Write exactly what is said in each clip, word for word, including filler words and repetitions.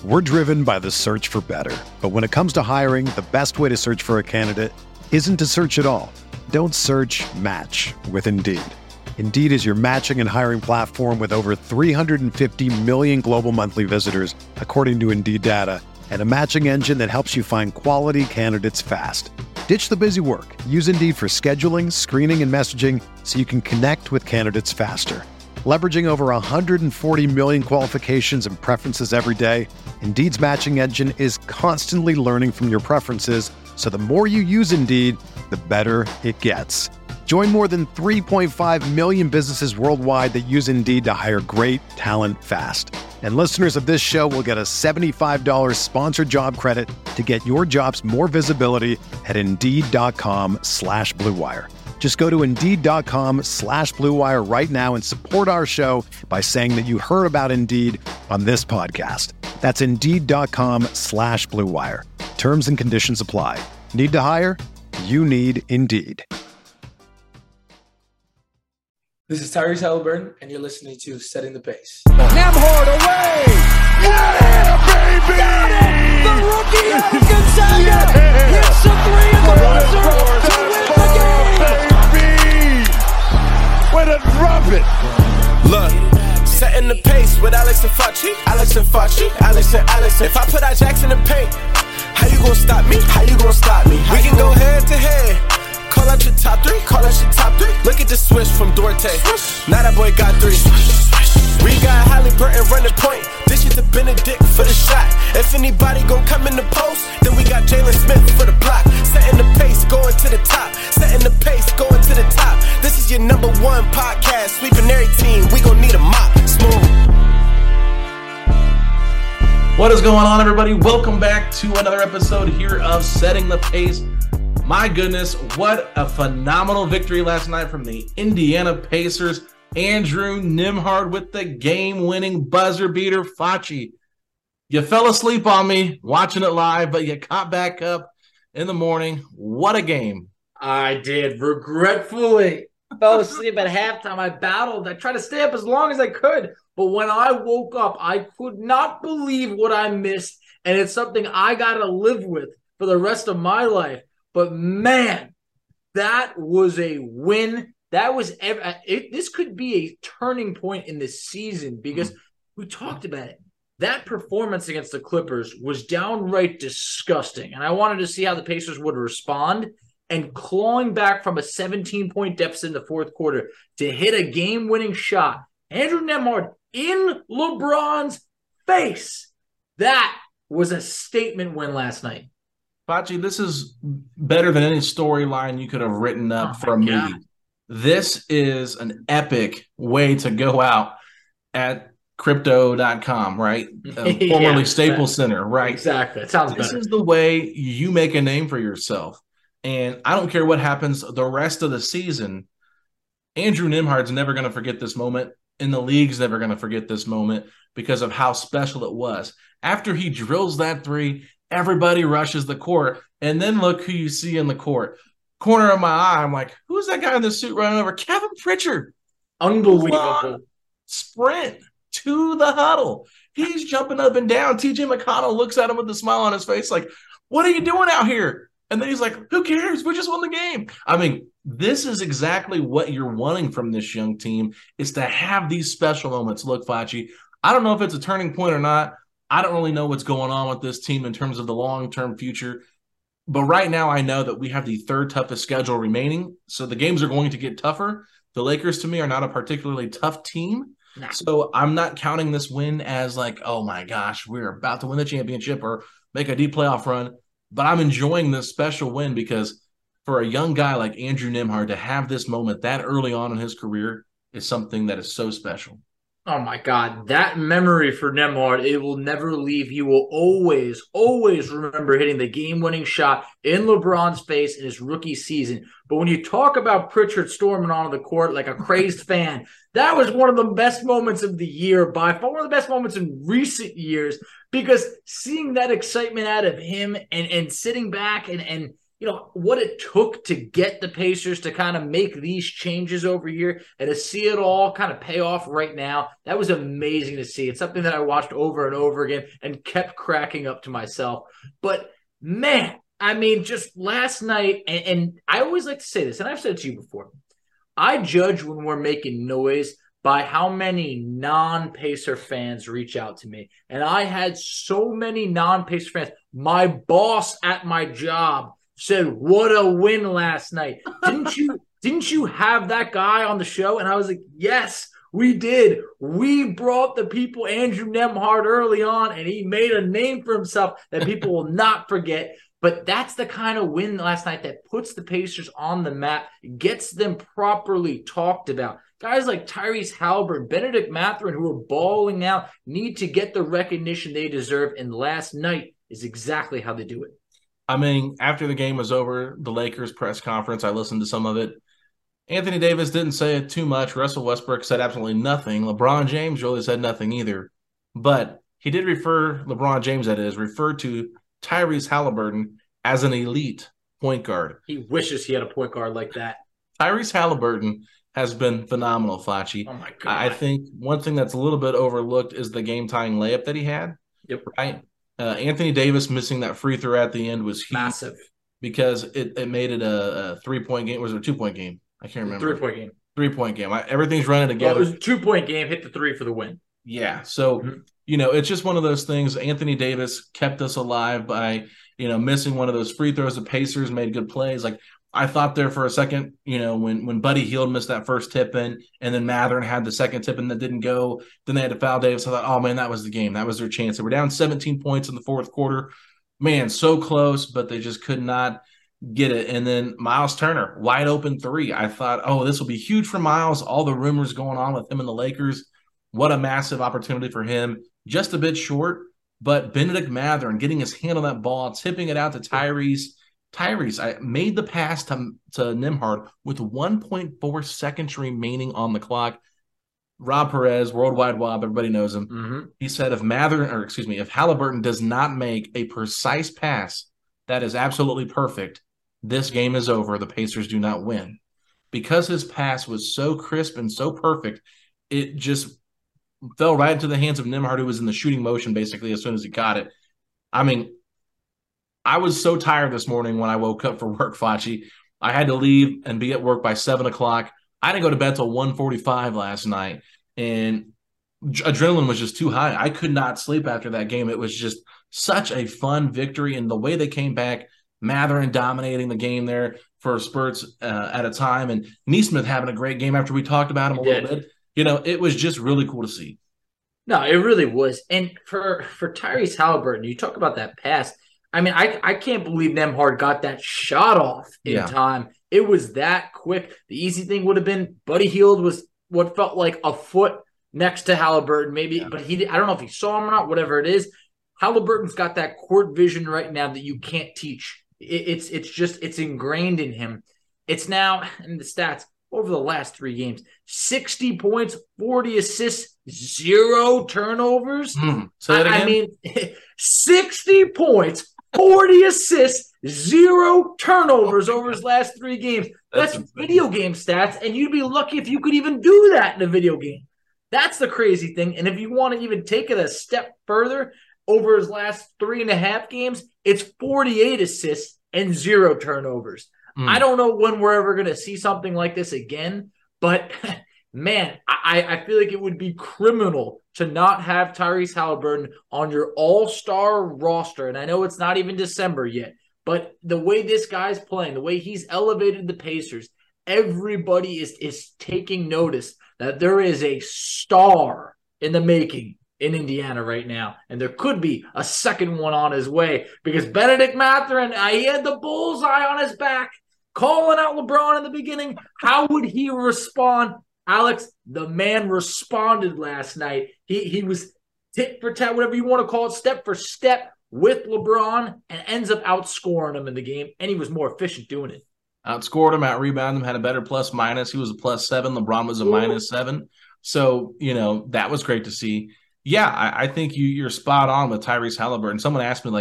We're driven by the search for better. But when it comes to hiring, the best way to search for a candidate isn't to search at all. Don't search, match with Indeed. Indeed is your matching and hiring platform with over three hundred fifty million global monthly visitors, according to Indeed data, and a matching engine that helps you find quality candidates fast. Ditch the busy work. Use Indeed for scheduling, screening, and messaging so you can connect with candidates faster. Leveraging over one hundred forty million qualifications and preferences every day, Indeed's matching engine is constantly learning from your preferences, so the more you use Indeed, the better it gets. Join more than three point five million businesses worldwide that use Indeed to hire great talent fast. And listeners of this show will get a seventy-five dollars sponsored job credit to get your jobs more visibility at Indeed.com slash Blue Wire. Just go to Indeed.com slash Blue Wire right now and support our show by saying that you heard about Indeed on this podcast. That's Indeed.com slash Blue Wire. Terms and conditions apply. Need to hire? You need Indeed. This is Tyrese Halliburton, and you're listening to Setting the Pace. Nembhard away! Yeah, baby! Got it! The rookie out of Gonzaga yeah. hits a three in the buzzer to win the game! Baby! Way to drop it! Look, setting the pace with Alex and Facci. Alex and Facci. Alex and Alex. If I put our jacks in the paint, how you gonna stop me? How you gonna stop me? How we can go head to head. Call out your top three, call out your top three. Look at the switch from Duarte. Now that boy got three. We got Halliburton running point. This is the Benedict for the shot. If anybody gon' come in the post, then we got Jalen Smith for the block. Setting the pace, going to the top. Setting the pace, going to the top. This is your number one podcast. Sweeping every team, we gon' need a mop. Smooth. What is going on, everybody? Welcome back to another episode here of Setting the Pace. My goodness, what a phenomenal victory last night from the Indiana Pacers. Andrew Nembhard with the game-winning buzzer beater. Facci, you fell asleep on me watching it live, but you caught back up in the morning. What a game. I did. Regretfully fell asleep at halftime. I battled. I tried to stay up as long as I could. But when I woke up, I could not believe what I missed. And it's something I got to live with for the rest of my life. But man, that was a win. That was ever, it, this could be a turning point in this season because mm-hmm. we talked about it. That performance against the Clippers was downright disgusting. And I wanted to see how the Pacers would respond. And clawing back from a seventeen-point deficit in the fourth quarter to hit a game-winning shot, Andrew Nembhard in LeBron's face. That was a statement win last night. Facci, this is better than any storyline you could have written up oh for a movie. God. This is an epic way to go out at crypto dot com, right? Uh, yeah, formerly Staples exactly. Center, right? Exactly. It sounds this better. This is the way you make a name for yourself. And I don't care what happens the rest of the season. Andrew Nembhard's never going to forget this moment, and the league's never going to forget this moment because of how special it was. After he drills that three, everybody rushes the court, and then look who you see in the court. Corner of my eye, I'm like, who's that guy in the suit running over? Kevin Pritchard. Unbelievable. Long sprint to the huddle. He's jumping up and down. T J McConnell looks at him with a smile on his face like, what are you doing out here? And then he's like, who cares? We just won the game. I mean, this is exactly what you're wanting from this young team, is to have these special moments. Look, Facci, I don't know if it's a turning point or not. I don't really know what's going on with this team in terms of the long-term future. But right now I know that we have the third toughest schedule remaining. So the games are going to get tougher. The Lakers, to me, are not a particularly tough team. Nah. So I'm not counting this win as like, oh, my gosh, we're about to win the championship or make a deep playoff run. But I'm enjoying this special win because for a young guy like Andrew Nembhard to have this moment that early on in his career is something that is so special. Oh, my God. That memory for Nembhard, it will never leave. He will always, always remember hitting the game-winning shot in LeBron's face in his rookie season. But when you talk about Pritchard storming onto the court like a crazed fan, that was one of the best moments of the year, by far one of the best moments in recent years, because seeing that excitement out of him and, and sitting back and, and you know, what it took to get the Pacers to kind of make these changes over here and to see it all kind of pay off right now. That was amazing to see. It's something that I watched over and over again and kept cracking up to myself. But man, I mean, just last night, and, and I always like to say this, and I've said it to you before, I judge when we're making noise by how many non-Pacer fans reach out to me. And I had so many non-Pacer fans. My boss at my job said, what a win last night. Didn't you didn't you have that guy on the show? And I was like, yes, we did. We brought the people Andrew Nembhard early on, and he made a name for himself that people will not forget. But that's the kind of win last night that puts the Pacers on the map, gets them properly talked about. Guys like Tyrese Haliburton, Benedict Mathurin, who are balling out, need to get the recognition they deserve, and last night is exactly how they do it. I mean, after the game was over, the Lakers press conference, I listened to some of it. Anthony Davis didn't say it too much. Russell Westbrook said absolutely nothing. LeBron James really said nothing either. But he did refer, LeBron James that is, referred to Tyrese Haliburton as an elite point guard. He wishes he had a point guard like that. Tyrese Haliburton has been phenomenal, Facci. Oh, my God. I think one thing that's a little bit overlooked is the game-tying layup that he had. Yep. Right? Uh, Anthony Davis missing that free throw at the end was huge. Massive. Because it, it made it a, a three-point game. Was it a two-point game? I can't remember. Three-point game. Three-point game. I, everything's running together. Well, it was a two-point game, hit the three for the win. Yeah. So, mm-hmm. you know, it's just one of those things. Anthony Davis kept us alive by, you know, missing one of those free throws. The Pacers made good plays. Like, I thought there for a second, you know, when, when Buddy Hield missed that first tip in, and then Mathurin had the second tip in that didn't go, then they had to foul Davis. I thought, oh, man, that was the game. That was their chance. They were down seventeen points in the fourth quarter. Man, so close, but they just could not get it. And then Miles Turner, wide open three. I thought, oh, this will be huge for Miles. All the rumors going on with him and the Lakers. What a massive opportunity for him. Just a bit short, but Benedict Mathurin getting his hand on that ball, tipping it out to Tyrese. Tyrese I made the pass to, to Nembhard with one point four seconds remaining on the clock. Rob Perez, Worldwide Wob, everybody knows him. Mm-hmm. He said if Mathurin, or excuse me, if Haliburton does not make a precise pass that is absolutely perfect, this game is over. The Pacers do not win. Because his pass was so crisp and so perfect, it just fell right into the hands of Nembhard, who was in the shooting motion basically as soon as he got it. I mean, I was so tired this morning when I woke up for work, Facci. I had to leave and be at work by seven o'clock. I didn't go to bed till one forty-five last night, and adrenaline was just too high. I could not sleep after that game. It was just such a fun victory, and the way they came back, Mathurin dominating the game there for spurts uh, at a time, and Nesmith having a great game after we talked about him a little bit. You know, it was just really cool to see. No, it really was. And for, for Tyrese Haliburton, you talk about that pass. I mean, I, I can't believe Nembhard got that shot off in yeah. time. It was that quick. The easy thing would have been Buddy Hield was what felt like a foot next to Haliburton, maybe, yeah. but he I don't know if he saw him or not, whatever it is. Haliburton's got that court vision right now that you can't teach. It, it's it's just it's ingrained in him. It's now in the stats over the last three games: sixty points, forty assists, zero turnovers. Mm, say that again. I, I mean, sixty points. forty assists, zero turnovers over his last three games. That's, That's video game stats, and you'd be lucky if you could even do that in a video game. That's the crazy thing. And if you want to even take it a step further, over his last three and a half games, it's forty-eight assists and zero turnovers. Mm. I don't know when we're ever going to see something like this again, but man, I, I feel like it would be criminal to not have Tyrese Haliburton on your all-star roster. And I know it's not even December yet, but the way this guy's playing, the way he's elevated the Pacers, everybody is, is taking notice that there is a star in the making in Indiana right now. And there could be a second one on his way because Benedict Mathurin, uh, he had the bullseye on his back, calling out LeBron in the beginning. How would he respond? Alex, the man responded last night. He he was tit for tat, whatever you want to call it, step for step with LeBron and ends up outscoring him in the game, and he was more efficient doing it. Outscored him, out-rebounded him, had a better plus-minus. He was a plus seven. LeBron was a Ooh. minus seven. So, you know, that was great to see. Yeah, I, I think you, you're spot on with Tyrese Haliburton. Someone asked me, like,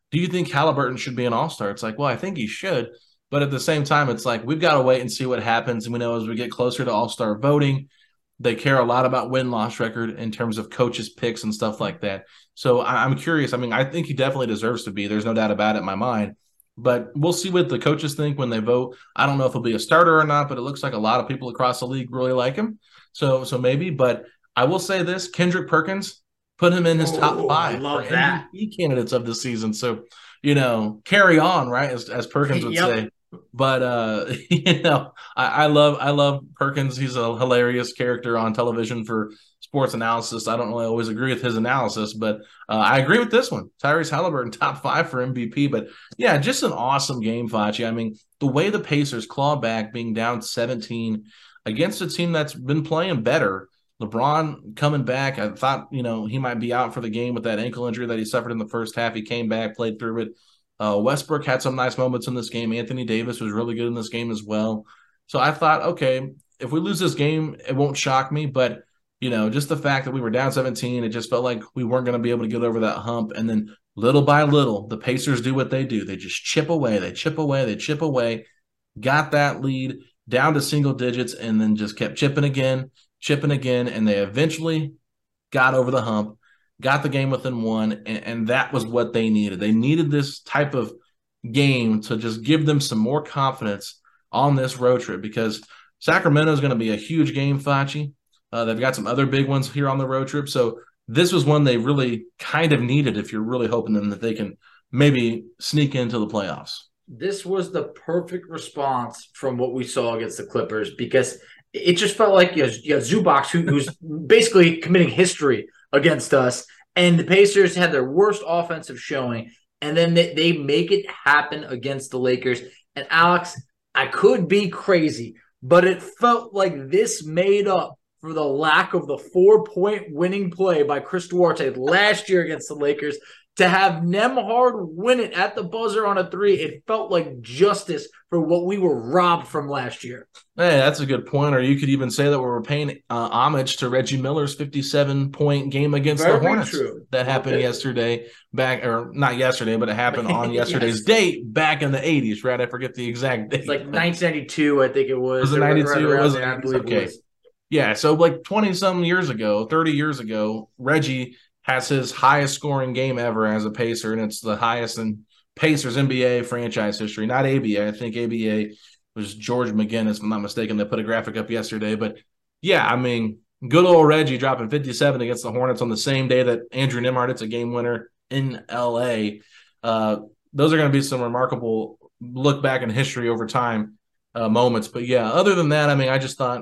do you think Halliburton should be an all-star? It's like, well, I think he should. But at the same time, it's like we've got to wait and see what happens. And we know as we get closer to all-star voting, they care a lot about win-loss record in terms of coaches' picks and stuff like that. So I'm curious. I mean, I think he definitely deserves to be. There's no doubt about it in my mind. But we'll see what the coaches think when they vote. I don't know if he'll be a starter or not, but it looks like a lot of people across the league really like him. So, so maybe. But I will say this, Kendrick Perkins, put him in his oh, top five love for that. M V P candidates of the season. So, you know, carry on, right, as, as Perkins would Yep. say. But uh, you know, I, I love I love Perkins. He's a hilarious character on television for sports analysis. I don't really always agree with his analysis, but uh, I agree with this one. Tyrese Halliburton, top five for M V P. But yeah, just an awesome game, Facci. I mean, the way the Pacers clawed back, being down seventeen against a team that's been playing better. LeBron coming back. I thought, you know, he might be out for the game with that ankle injury that he suffered in the first half. He came back, played through it. Uh, Westbrook had some nice moments in this game. Anthony Davis was really good in this game as well. So I thought, okay, if we lose this game, it won't shock me. But, you know, just the fact that we were down seventeen, it just felt like we weren't going to be able to get over that hump. And then little by little, the Pacers do what they do. They just chip away. They chip away. They chip away. Got that lead down to single digits and then just kept chipping again, chipping again. And they eventually got over the hump. Got the game within one, and, and that was what they needed. They needed this type of game to just give them some more confidence on this road trip because Sacramento is going to be a huge game, Facci. Uh, they've got some other big ones here on the road trip. So this was one they really kind of needed if you're really hoping them that they can maybe sneak into the playoffs. This was the perfect response from what we saw against the Clippers because it just felt like you know, you know, Zubac, who, who's basically committing history against us, and the Pacers had their worst offensive showing, and then they, they make it happen against the Lakers. And Alex, I could be crazy, but it felt like this made up for the lack of the four-point winning play by Chris Duarte last year against the Lakers. To have Nembhard win it at the buzzer on a three, it felt like justice for what we were robbed from last year. Hey, that's a good point. Or you could even say that we were paying uh, homage to Reggie Miller's fifty-seven point game against Very the Hornets. True. That happened Okay. yesterday, back or not yesterday, but it happened on yesterday's Yes. date back in the eighties, right? I forget the exact date. It's like nineteen ninety-two, I think it was. Was it Or right ninety-two? around It was there, I believe it okay. was. Yeah, so like twenty-some years ago, thirty years ago, Reggie has his highest scoring game ever as a Pacer, and it's the highest in Pacers N B A franchise history, not A B A. I think A B A was George McGinnis, if I'm not mistaken. They put a graphic up yesterday. But, yeah, I mean, good old Reggie dropping fifty-seven against the Hornets on the same day that Andrew Nembhard hits a game winner in L A. Uh, those are going to be some remarkable look back in history over time uh, moments. But, yeah, other than that, I mean, I just thought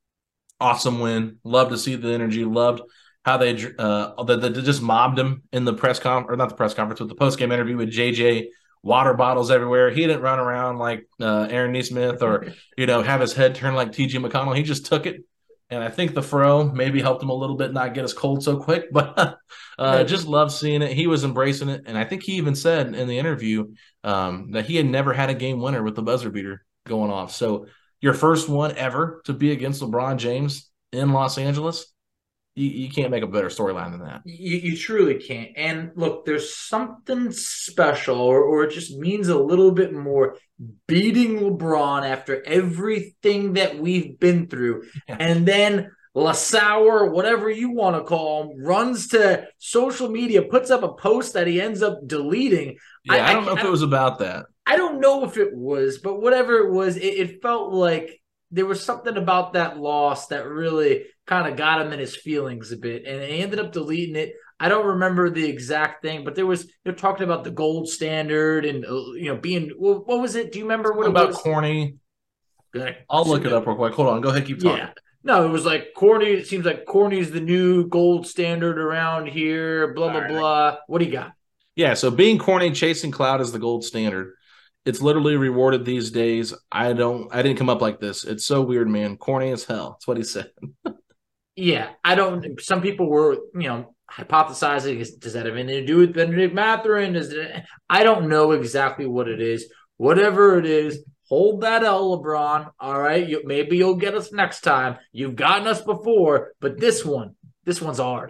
awesome win. Love to see the energy. Loved how they uh, they, they just mobbed him in the press conference, or not the press conference, but the post-game interview with J J, water bottles everywhere. He didn't run around like uh, Aaron Nesmith or, you know, have his head turned like T J McConnell. He just took it. And I think the fro maybe helped him a little bit not get us cold so quick, but uh, just loved seeing it. He was embracing it. And I think he even said in the interview um, that he had never had a game winner with the buzzer beater going off. So your first one ever to be against LeBron James in Los Angeles, You, you can't make a better storyline than that. You, you truly can't. And look, there's something special, or, or it just means a little bit more beating LeBron after everything that we've been through. Yeah. And then LaSauer, whatever you want to call him, runs to social media, puts up a post that he ends up deleting. Yeah, I, I don't I, know if I, it was about that. I don't know if it was, but whatever it was, it, it felt like there was something about that loss that really kind of got him in his feelings a bit, and he ended up deleting it. I don't remember the exact thing, but there was they're talking about the gold standard and uh, you know being what, what was it? Do you remember what, what about it was? corny? Good. I'll look it up real quick. Hold on, go ahead, keep talking. Yeah. No, it was like corny. It seems like corny is the new gold standard around here. Blah blah All right. blah. What do you got? Yeah, so being corny, chasing cloud is the gold standard. It's literally rewarded these days. I don't. I didn't come up like this. It's so weird, man. Corny as hell. That's what he said. Yeah, I don't. Some people were, you know, hypothesizing. Is, does that have anything to do with Benedict Mathurin? Is it? I don't know exactly what it is. Whatever it is, hold that L, LeBron. All right, you, maybe you'll get us next time. You've gotten us before, but this one, this one's ours.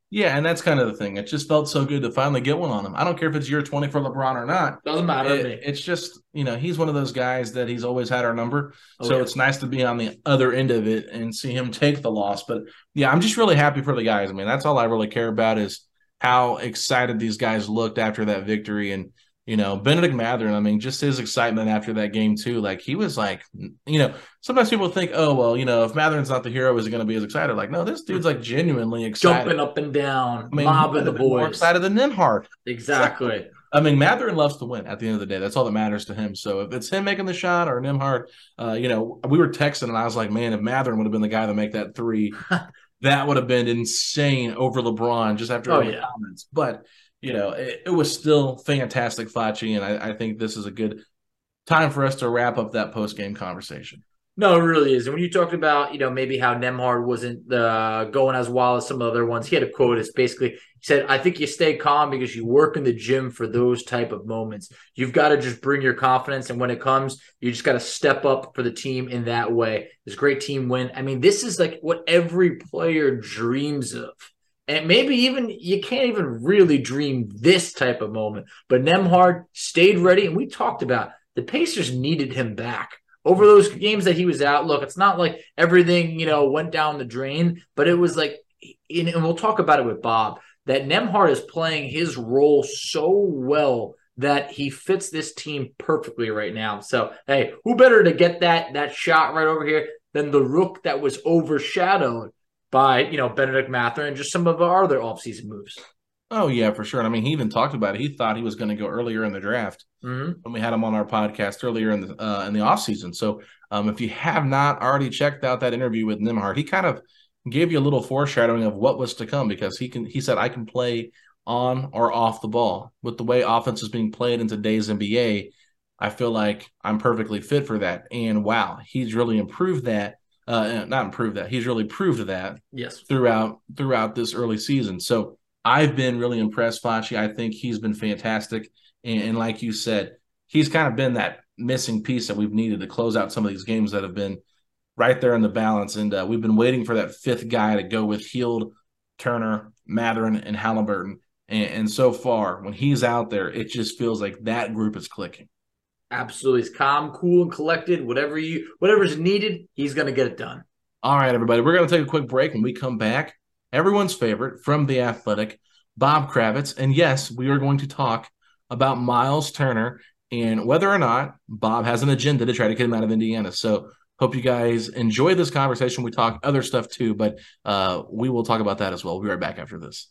Yeah, and that's kind of the thing. It just felt so good to finally get one on him. I don't care if it's year twenty for LeBron or not. Doesn't matter it, to me. It's just, you know, he's one of those guys that he's always had our number. Oh, so yeah. it's nice to be on the other end of it and see him take the loss. But, yeah, I'm just really happy for the guys. I mean, that's all I really care about is how excited these guys looked after that victory. And, you know, Bennedict Mathurin, I mean, just his excitement after that game, too. Like, he was like, you know, sometimes people think, oh, well, you know, if Mathurin's not the hero, is he going to be as excited? Like, no, this dude's, like, genuinely excited. Jumping up and down, I mean, mobbing the boys. More excited than Nembhard. Exactly. I mean, Mathurin loves to win at the end of the day. That's all that matters to him. So if it's him making the shot or Nembhard, uh, you know, we were texting, and I was like, man, if Mathurin would have been the guy to make that three, that would have been insane over LeBron just after oh, all the yeah. comments. But you know, it, it was still fantastic, Facci, and I, I think this is a good time for us to wrap up that post-game conversation. No, it really is. And when you talked about, you know, maybe how Nembhard wasn't uh, going as well as some of the other ones, he had a quote. It's basically, he said, I think you stay calm because you work in the gym for those type of moments. You've got to just bring your confidence, and when it comes, you just got to step up for the team in that way. This great team win. I mean, this is like what every player dreams of. And maybe even you can't even really dream this type of moment. But Nembhard stayed ready, and we talked about the Pacers needed him back. Over those games that he was out, look, it's not like everything, you know, went down the drain, but it was like, and we'll talk about it with Bob, that Nembhard is playing his role so well that he fits this team perfectly right now. So, hey, who better to get that that shot right over here than the rook that was overshadowed by, you know, Bennedict Mathurin and just some of our other offseason moves. Oh, yeah, for sure. And I mean, he even talked about it. He thought he was going to go earlier in the draft mm-hmm. when we had him on our podcast earlier in the uh, in the offseason. So um, if you have not already checked out that interview with Nembhard, he kind of gave you a little foreshadowing of what was to come, because he can. He said, I can play on or off the ball. With the way offense is being played in today's N B A, I feel like I'm perfectly fit for that. And, wow, he's really improved that. Uh, not improved that. He's really proved that yes. throughout throughout this early season. So I've been really impressed, Facci. I think he's been fantastic. And, and like you said, he's kind of been that missing piece that we've needed to close out some of these games that have been right there in the balance. And uh, we've been waiting for that fifth guy to go with Hield, Turner, Mathurin, and Halliburton. And, and so far, when he's out there, it just feels like that group is clicking. Absolutely. He's calm, cool, and collected. Whatever you, whatever's needed, he's going to get it done. All right, everybody. We're going to take a quick break. When we come back, everyone's favorite from The Athletic, Bob Kravitz. And yes, we are going to talk about Miles Turner and whether or not Bob has an agenda to try to get him out of Indiana. So hope you guys enjoy this conversation. We talk other stuff too, but uh, we will talk about that as well. We'll be right back after this.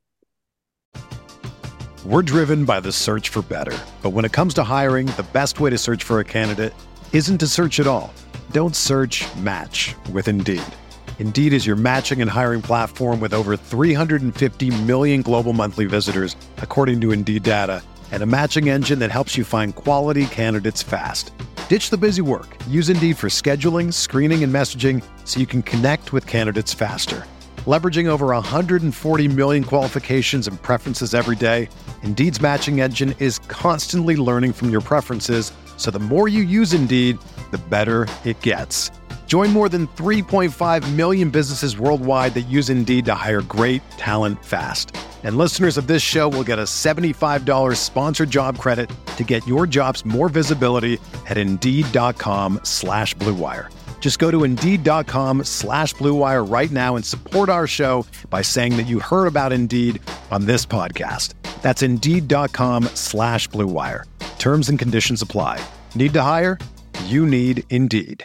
We're driven by the search for better. But when it comes to hiring, the best way to search for a candidate isn't to search at all. Don't search, match with Indeed. Indeed is your matching and hiring platform with over three hundred fifty million global monthly visitors, according to Indeed data, and a matching engine that helps you find quality candidates fast. Ditch the busy work. Use Indeed for scheduling, screening, and messaging so you can connect with candidates faster. Leveraging over one hundred forty million qualifications and preferences every day, Indeed's matching engine is constantly learning from your preferences, so the more you use Indeed, the better it gets. Join more than three point five million businesses worldwide that use Indeed to hire great talent fast. And listeners of this show will get a seventy-five dollars sponsored job credit to get your jobs more visibility at Indeed.com slash Blue Wire. Just go to Indeed.com slash Blue Wire right now and support our show by saying that you heard about Indeed on this podcast. That's Indeed.com slash Blue Wire. Terms and conditions apply. Need to hire? You need Indeed.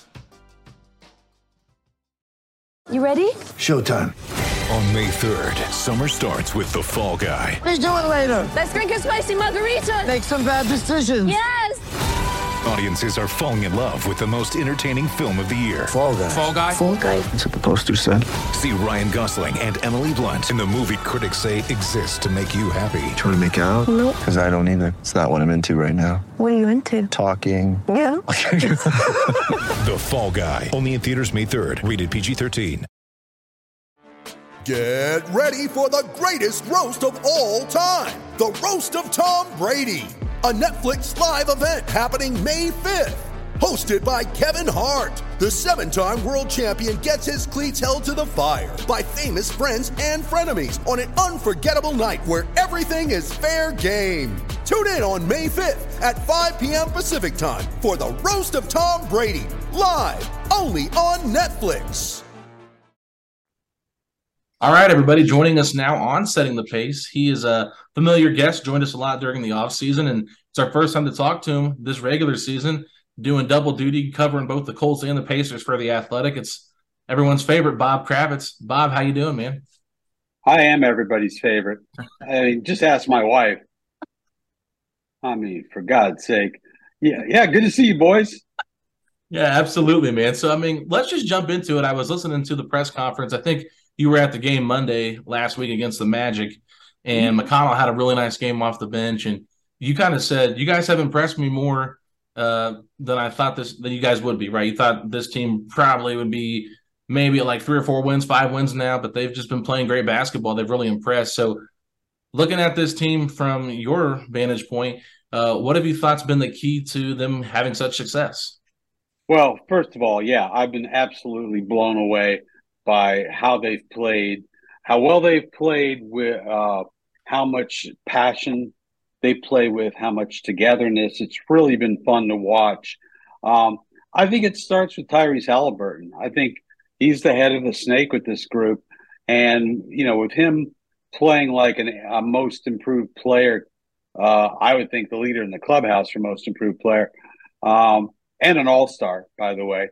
You ready? Showtime. On May third, summer starts with The Fall Guy. Let's do it later. Let's drink a spicy margarita. Make some bad decisions. Yes. Audiences are falling in love with the most entertaining film of the year. Fall Guy. Fall Guy? Fall Guy. That's what the poster said. See Ryan Gosling and Emily Blunt in the movie critics say exists to make you happy. Trying to make it out? Nope. Because I don't either. It's not what I'm into right now. What are you into? Talking. Yeah. The Fall Guy. Only in theaters May third. Rated P G thirteen. Get ready for the greatest roast of all time. The Roast of Tom Brady. A Netflix live event happening May fifth. hosted by Kevin Hart. The seven-time world champion gets his cleats held to the fire by famous friends and frenemies on an unforgettable night where everything is fair game. Tune in on May fifth at five p.m. Pacific time for the Roast of Tom Brady, live only on Netflix. All right, everybody, joining us now on Setting the Pace. He is a familiar guest, joined us a lot during the offseason, and it's our first time to talk to him this regular season, doing double duty, covering both the Colts and the Pacers for The Athletic. It's everyone's favorite, Bob Kravitz. Bob, how you doing, man? I am everybody's favorite. I mean, just ask my wife. I mean, for God's sake. Yeah, yeah, good to see you, boys. Yeah, absolutely, man. So, I mean, let's just jump into it. I was listening to the press conference. I think you were at the game Monday last week against the Magic, and McConnell had a really nice game off the bench. And you kind of said, you guys have impressed me more uh, than I thought this than you guys would be, right? You thought this team probably would be maybe like three or four wins, five wins now, but they've just been playing great basketball. They've really impressed. So looking at this team from your vantage point, uh, what have you thought's been the key to them having such success? Well, first of all, yeah, I've been absolutely blown away by how they've played, how well they've played, with uh, how much passion they play with, how much togetherness. It's really been fun to watch. Um, I think it starts with Tyrese Halliburton. I think he's the head of the snake with this group. And, you know, with him playing like an, a most improved player, uh, I would think the leader in the clubhouse for most improved player, um, and an all-star, by the way.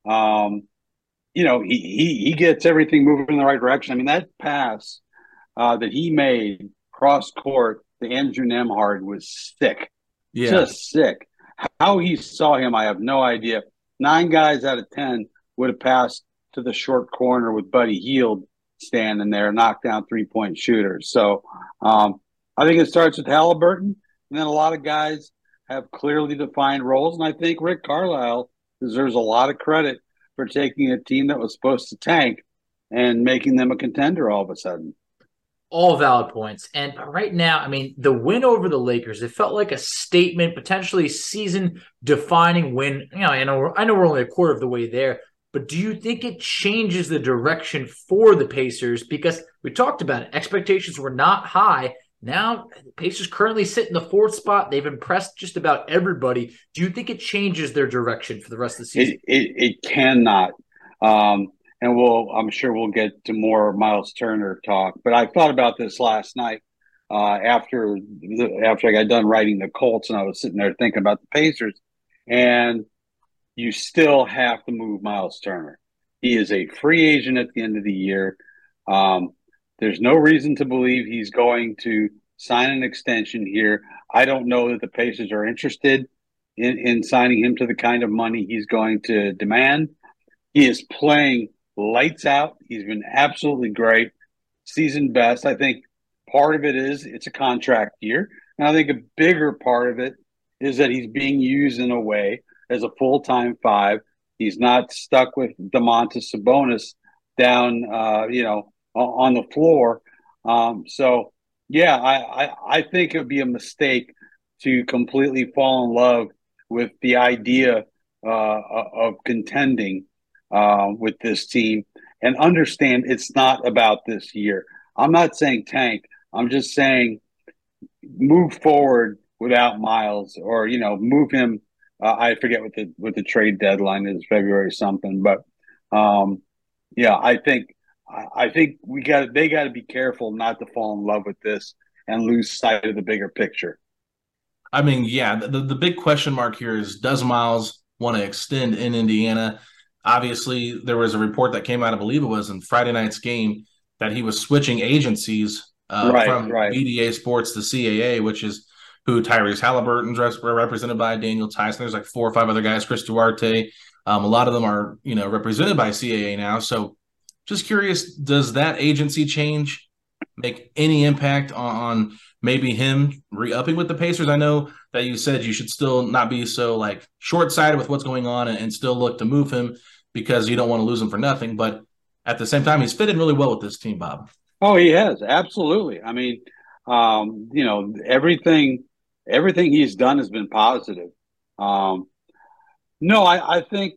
Um, You know, he, he he gets everything moving in the right direction. I mean, that pass uh, that he made cross court to Andrew Nembhard was sick. Yeah. Just sick. How he saw him, I have no idea. Nine guys out of ten would have passed to the short corner with Buddy Hield standing there, knocked down three-point shooters. So um, I think it starts with Halliburton, and then a lot of guys have clearly defined roles. And I think Rick Carlisle deserves a lot of credit for taking a team that was supposed to tank and making them a contender all of a sudden. All valid points. And right now, I mean, the win over the Lakers, it felt like a statement, potentially season-defining win. You know, I know, I know we're only a quarter of the way there, but do you think it changes the direction for the Pacers? Because we talked about it. Expectations were not high. Now, the Pacers currently sit in the fourth spot. They've impressed just about everybody. Do you think it changes their direction for the rest of the season? It, it, it cannot. Um, and we'll, I'm sure we'll get to more Miles Turner talk. But I thought about this last night uh, after, the, after I got done writing the Colts, and I was sitting there thinking about the Pacers. And you still have to move Miles Turner. He is a free agent at the end of the year. Um, There's no reason to believe he's going to sign an extension here. I don't know that the Pacers are interested in, in signing him to the kind of money he's going to demand. He is playing lights out. He's been absolutely great. Season best. I think part of it is it's a contract year. And I think a bigger part of it is that he's being used in a way as a full-time five. He's not stuck with Domantas Sabonis down, uh, you know, on the floor. Um, so, yeah, I, I, I think it would be a mistake to completely fall in love with the idea uh, of contending uh, with this team and understand it's not about this year. I'm not saying tank. I'm just saying move forward without Miles, or, you know, move him. Uh, I forget what the, what the trade deadline is, February something. But, um, yeah, I think I think we got they got to be careful not to fall in love with this and lose sight of the bigger picture. I mean, yeah, the, the big question mark here is, does Miles want to extend in Indiana? Obviously, there was a report that came out, I believe it was in Friday night's game, that he was switching agencies uh, right, from right. B D A Sports to C A A, which is who Tyrese Halliburton's represented by, Daniel Tyson. There's like four or five other guys, Chris Duarte. Um, a lot of them are, you know, represented by C A A now. So just curious, does that agency change make any impact on, on maybe him re-upping with the Pacers? I know that you said you should still not be so like short-sighted with what's going on and, and still look to move him because you don't want to lose him for nothing. But at the same time, he's fitted really well with this team, Bob. Oh, he has. Absolutely. I mean, um, you know, everything, everything he's done has been positive. Um, No, I, I think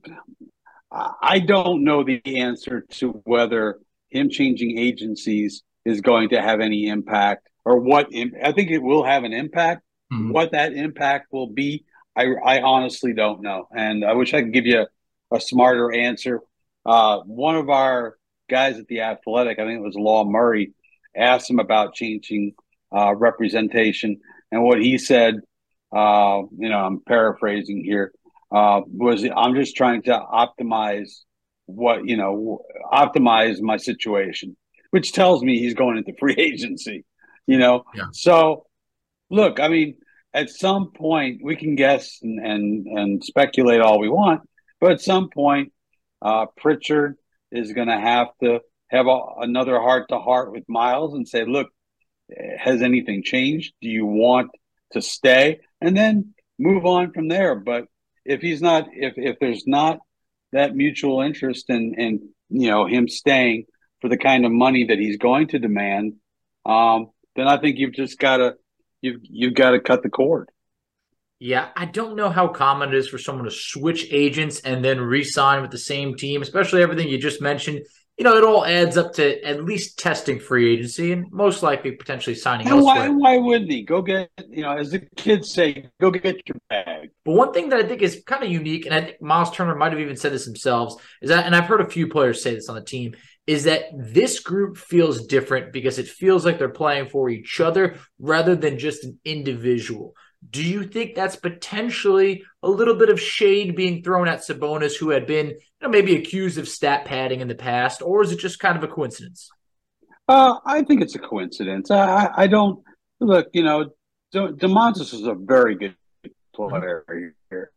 I don't know the answer to whether him changing agencies is going to have any impact or what. I think it will have an impact. Mm-hmm. What that impact will be, I, I honestly don't know. And I wish I could give you a, a smarter answer. Uh, one of our guys at The Athletic, I think it was Law Murray, asked him about changing uh, representation. And what he said, uh, you know, I'm paraphrasing here, uh, was I'm just trying to optimize what, you know, optimize my situation, which tells me he's going into free agency, you know? Yeah. So, look, I mean, at some point we can guess and, and, and speculate all we want, but at some point uh, Pritchard is going to have to have a, another heart-to-heart with Miles and say, look, has anything changed? Do you want to stay? And then move on from there. But if he's not, if if there's not that mutual interest in, in you know, him staying for the kind of money that he's going to demand, um, then I think you've just got to you've you've got to cut the cord. Yeah, I don't know how common it is for someone to switch agents and then re-sign with the same team, especially everything you just mentioned. You know, it all adds up to at least testing free agency and most likely potentially signing and elsewhere. Why, why wouldn't he? Go get, you know, as the kids say, go get your bag. But one thing that I think is kind of unique, and I think Miles Turner might have even said this themselves, is that, and I've heard a few players say this on the team, is that this group feels different because it feels like they're playing for each other rather than just an individual. Do you think that's potentially a little bit of shade being thrown at Sabonis, who had been, you know, maybe accused of stat padding in the past, or is it just kind of a coincidence? Uh, I think it's a coincidence. I, I don't look. You know, DeMontis is a very good player here,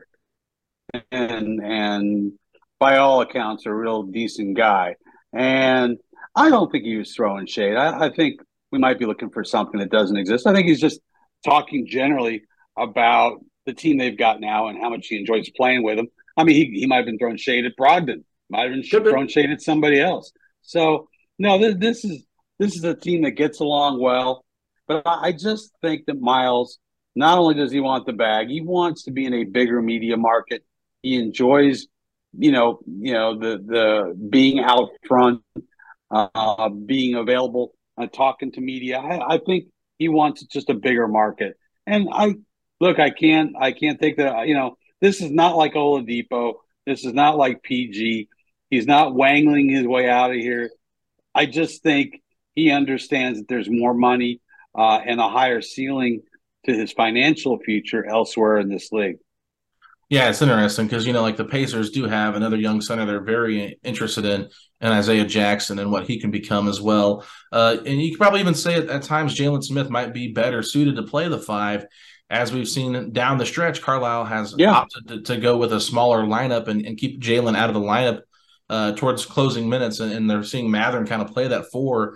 and and by all accounts, a real decent guy. And I don't think he was throwing shade. I, I think we might be looking for something that doesn't exist. I think he's just talking generally about the team they've got now and how much he enjoys playing with them. I mean, he, he might have been throwing shade at Brogdon, might have been Could throwing be. shade at somebody else. So, no, this, this is this is a team that gets along well. But I just think that Miles, not only does he want the bag, he wants to be in a bigger media market. He enjoys, you know, you know the the being out front, uh, being available, uh, talking to media. I, I think he wants just a bigger market. And I look, I can't I can't think that, you know, this is not like Oladipo. This is not like P G. He's not wangling his way out of here. I just think he understands that there's more money uh, and a higher ceiling to his financial future elsewhere in this league. Yeah, it's interesting because, you know, like the Pacers do have another young center they're very interested in, and Isaiah Jackson and what he can become as well. Uh, and you could probably even say at, at times Jalen Smith might be better suited to play the five. As we've seen down the stretch, Carlisle has yeah. opted to, to go with a smaller lineup and, and keep Jalen out of the lineup uh, towards closing minutes. And, and they're seeing Matherin kind of play that four,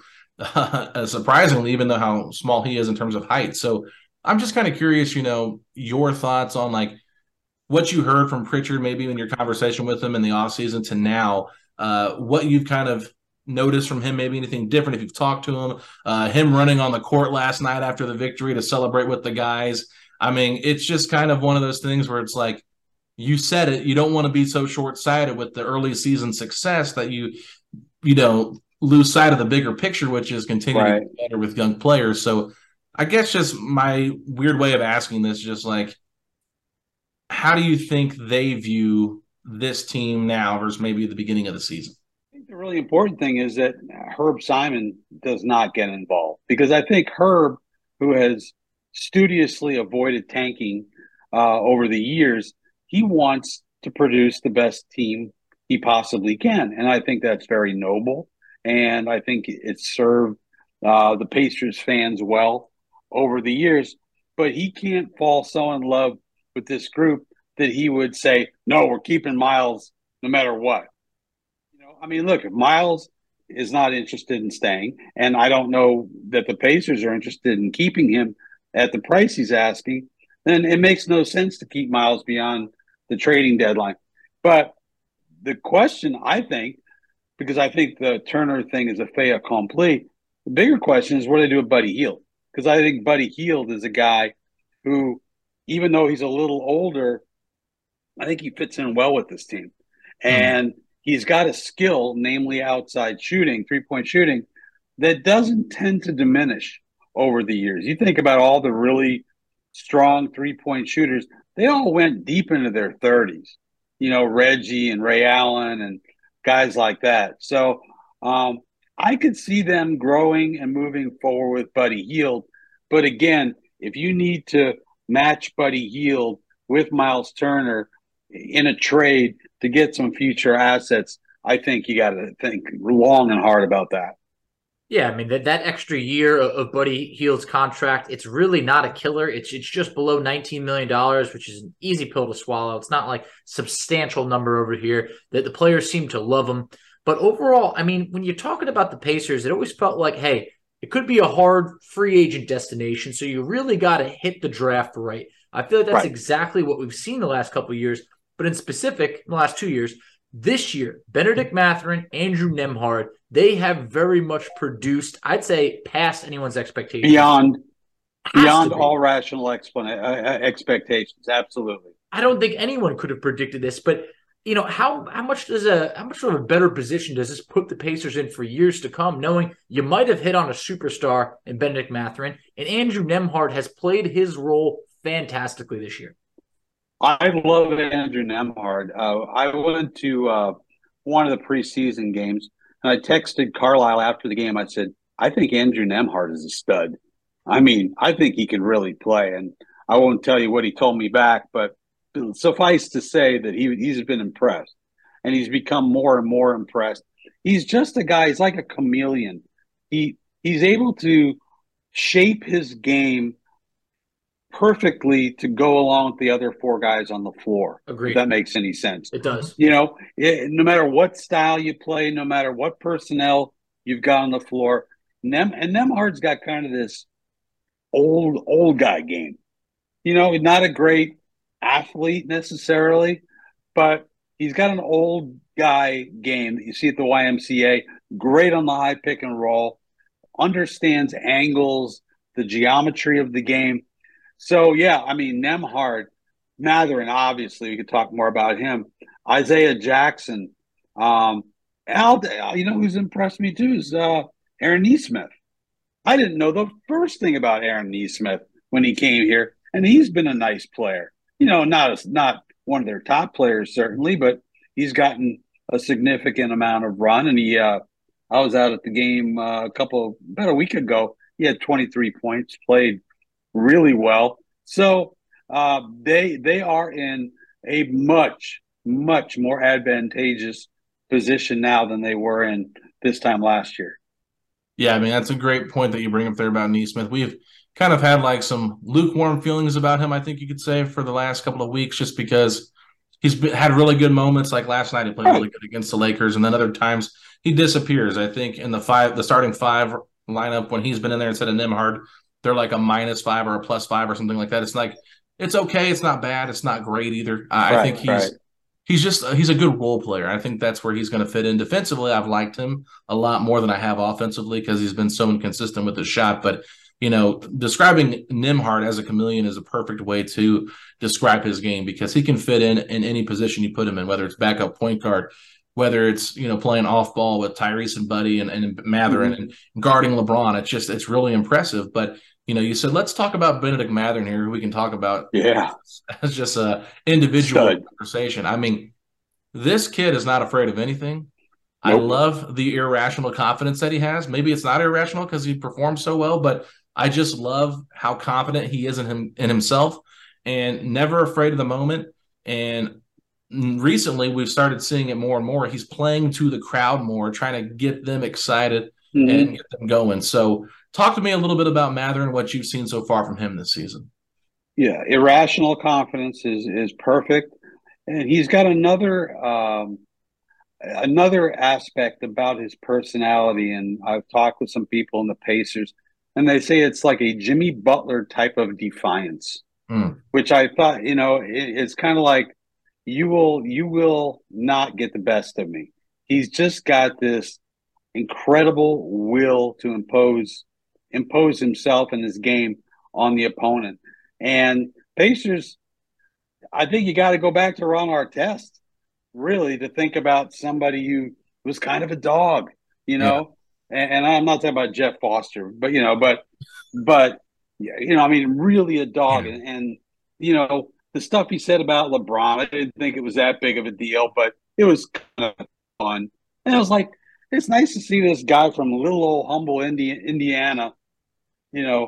uh, surprisingly, even though how small he is in terms of height. So I'm just kind of curious, you know, your thoughts on like, what you heard from Pritchard, maybe in your conversation with him in the offseason to now, uh, what you've kind of noticed from him, maybe anything different if you've talked to him, uh, him running on the court last night after the victory to celebrate with the guys. I mean, it's just kind of one of those things where it's like, you said it, you don't want to be so short-sighted with the early season success that you, you know, lose sight of the bigger picture, which is continuing right. to get better with young players. So I guess just my weird way of asking this, just like, how do you think they view this team now versus maybe the beginning of the season? I think the really important thing is that Herb Simon does not get involved, because I think Herb, who has studiously avoided tanking uh, over the years, he wants to produce the best team he possibly can. And I think that's very noble. And I think it's served uh, the Pacers fans well over the years. But he can't fall so in love with this group that he would say, no, we're keeping Miles no matter what. You know, I mean, look, if Miles is not interested in staying, and I don't know that the Pacers are interested in keeping him at the price he's asking, then it makes no sense to keep Miles beyond the trading deadline. But the question, I think, because I think the Turner thing is a fait accompli, the bigger question is what do they do with Buddy Hield? Because I think Buddy Hield is a guy who, even though he's a little older, I think he fits in well with this team. And mm. he's got a skill, namely outside shooting, three-point shooting, that doesn't tend to diminish over the years. You think about all the really strong three-point shooters, they all went deep into their thirties. You know, Reggie and Ray Allen and guys like that. So um, I could see them growing and moving forward with Buddy Hield. But again, if you need to match Buddy Hield with Miles Turner in a trade to get some future assets, I think you got to think long and hard about that. Yeah, I mean, that, that extra year of, of Buddy Hield's contract, it's really not a killer. It's it's just below nineteen million dollars, which is an easy pill to swallow. It's not like substantial number over here that the players seem to love him. But overall, I mean, when you're talking about the Pacers, it always felt like, hey, it could be a hard free agent destination, so you really got to hit the draft right. I feel like that's right. exactly what we've seen the last couple of years. But in specific, in the last two years, this year, Bennedict Mathurin, Andrew Nembhard, they have very much produced, I'd say, past anyone's expectations. Beyond, beyond all rational explan- uh, expectations, absolutely. I don't think anyone could have predicted this, but you know, how how much does a how much of a better position does this put the Pacers in for years to come, knowing you might have hit on a superstar in Bennedict Mathurin, and Andrew Nembhard has played his role fantastically this year. I love Andrew Nembhard. Uh, I went to uh, one of the preseason games, and I texted Carlisle after the game. I said, I think Andrew Nembhard is a stud. I mean, I think he can really play. And I won't tell you what he told me back, but suffice to say that he he's been impressed, and he's become more and more impressed. He's just a guy. He's like a chameleon. He he's able to shape his game perfectly to go along with the other four guys on the floor. Agreed. If that makes any sense. It does. You know, it, no matter what style you play, no matter what personnel you've got on the floor, Nem and Nembhard's got kind of this old old guy game. You know, not a great athlete necessarily, but he's got an old guy game that you see at the Y M C A. Great on the high pick and roll, understands angles, the geometry of the game. So, yeah, I mean, Nembhard, Mathurin, obviously, we could talk more about him. Isaiah Jackson. Um, Al, you know who's impressed me, too, is uh, Aaron Nesmith. I didn't know the first thing about Aaron Nesmith when he came here, and he's been a nice player. You know, not, a, not one of their top players, certainly, but he's gotten a significant amount of run. And he, uh, I was out at the game uh, a couple, about a week ago. He had twenty-three points, played really well. So uh, they they are in a much, much more advantageous position now than they were in this time last year. Yeah, I mean, that's a great point that you bring up there about Nesmith. We've kind of had like some lukewarm feelings about him, I think you could say, for the last couple of weeks, just because he's been, had really good moments. Like last night, he played really good against the Lakers, and then other times he disappears. I think in the five, the starting five lineup, when he's been in there instead of Nembhard, they're like a minus five or a plus five or something like that. It's like, it's okay. It's not bad. It's not great either. I, right, I think he's right. he's just he's a good role player. I think that's where he's going to fit in. Defensively, I've liked him a lot more than I have offensively because he's been so inconsistent with his shot. But, you know, describing Nembhard as a chameleon is a perfect way to describe his game because he can fit in in any position you put him in, whether it's backup point guard, whether it's, you know, playing off ball with Tyrese and Buddy and, and Mathurin mm-hmm. and guarding LeBron. It's just it's really impressive. But you know, you said, let's talk about Bennedict Mathurin here. We can talk about yeah, as just a individual Stud. conversation. I mean, this kid is not afraid of anything. Nope. I love the irrational confidence that he has. Maybe it's not irrational because he performs so well, but I just love how confident he is in him in himself and never afraid of the moment. And recently we've started seeing it more and more. He's playing to the crowd more, trying to get them excited mm-hmm. and get them going. So talk to me a little bit about Mathurin, what you've seen so far from him this season. Yeah, irrational confidence is is perfect. And he's got another um, another aspect about his personality. And I've talked with some people in the Pacers, and they say it's like a Jimmy Butler type of defiance, mm. which I thought, you know, it, it's kind of like you will you will not get the best of me. He's just got this incredible will to impose impose himself and his game on the opponent. And Pacers, I think you got to go back to Ron Artest, really, to think about somebody who was kind of a dog, you know. Yeah. And, and I'm not talking about Jeff Foster, but you know, but but you know, I mean, really a dog. Yeah. And, and you know, the stuff he said about LeBron, I didn't think it was that big of a deal, but it was kind of fun. And it was like, it's nice to see this guy from little old humble Indi- Indiana, you know,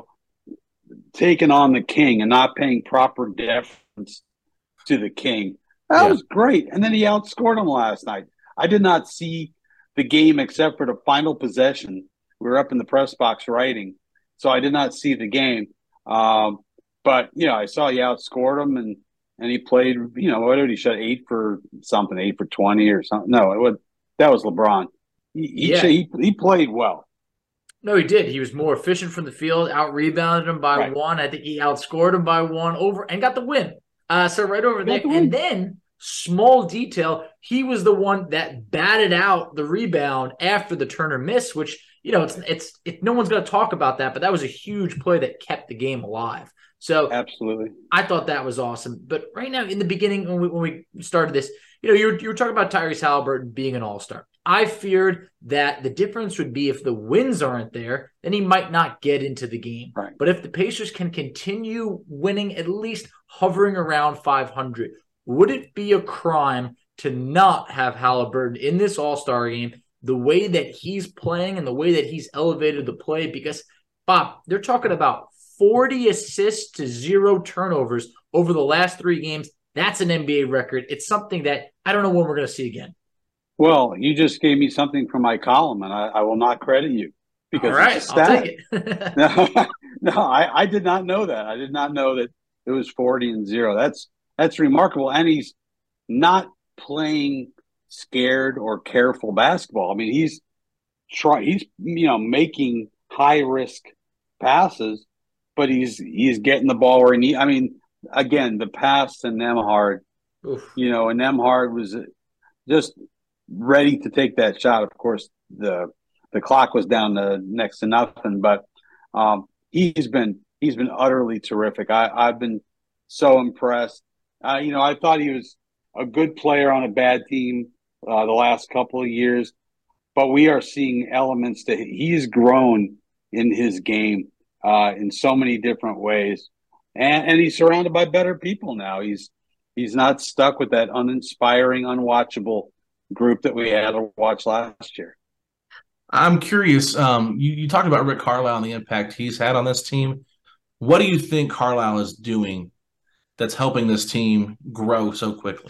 taking on the king and not paying proper deference to the king. That yeah. was great. And then he outscored him last night. I did not see the game except for the final possession. We were up in the press box writing, so I did not see the game. Um, but, you know, I saw he outscored him, and, and he played, you know, what did he shot? Eight for something, eight for twenty or something. No, it was, that was LeBron. He, he, yeah. he, he played well. No, he did. He was more efficient from the field, out-rebounded him by right. one. I think he outscored him by one over and got the win. Uh, so right over there. The and then, small detail, he was the one that batted out the rebound after the Turner miss, which, you know, it's it's it, no one's going to talk about that, but that was a huge play that kept the game alive. So absolutely, I thought that was awesome. But right now, in the beginning, when we when we started this, you know, you were, you were talking about Tyrese Halliburton being an all-star. I feared that the difference would be if the wins aren't there, then he might not get into the game. Right. But if the Pacers can continue winning, at least hovering around five hundred, would it be a crime to not have Halliburton in this all-star game the way that he's playing and the way that he's elevated the play? Because, Bob, they're talking about forty assists to zero turnovers over the last three games. That's an N B A record. It's something that I don't know when we're going to see again. Well, you just gave me something from my column, and I, I will not credit you because all right, it's a stat. I'll take it. no, no I, I did not know that. I did not know that it was forty and zero. That's that's remarkable, and he's not playing scared or careful basketball. I mean, he's try he's you know making high risk passes, but he's he's getting the ball where he need. I mean, again, the pass to Nembhard, Oof. you know, and Nembhard was just ready to take that shot. Of course, the the clock was down to next to nothing, but um, he's been he's been utterly terrific. I, I've been so impressed. Uh, you know, I thought he was a good player on a bad team uh, the last couple of years, but we are seeing elements that he's grown in his game uh, in so many different ways, and and he's surrounded by better people now. He's he's not stuck with that uninspiring, unwatchable group that we had to watch last year. I'm curious. Um, you, you talked about Rick Carlisle and the impact he's had on this team. What do you think Carlisle is doing that's helping this team grow so quickly?